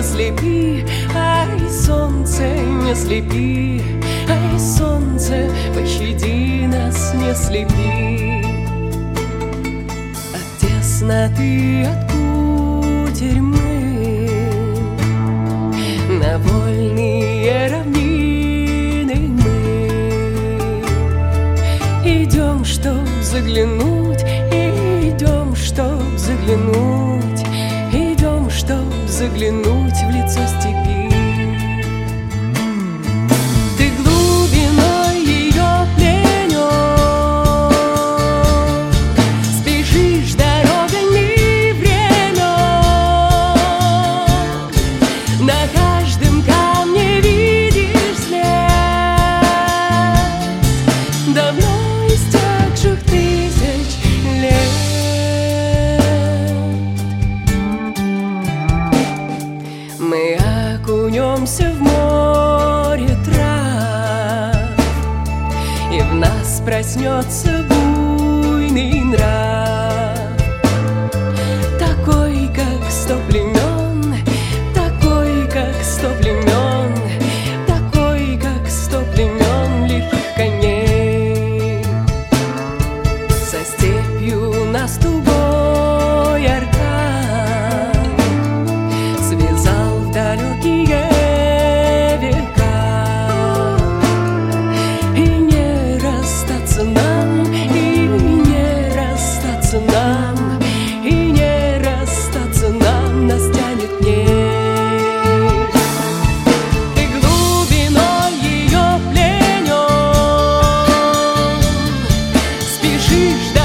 слепи, ай, солнце, не слепи, ай, солнце, пощади нас, не слепи. От тесноты, от кутерьмы на вольные равнины мы идем, чтоб заглянуть, идем, чтоб заглянуть, идем, чтоб заглянуть в лицо степи. Ты глубиной ее пленен, спешишь дорогами времен, на каждом камне видишь след давно истекших тысяч лет. Мы окунемся в море трав, и в нас проснется буйный нрав, такой, как 100 племен, такой, как 100 племен, такой, как 100 племен лихих коней. Со степью нас тугой аркан связал в далекие века, и не расстаться нам, и не расстаться нам, и не расстаться нам, нас тянет ней. Ты глубиной ее пленен, спешишь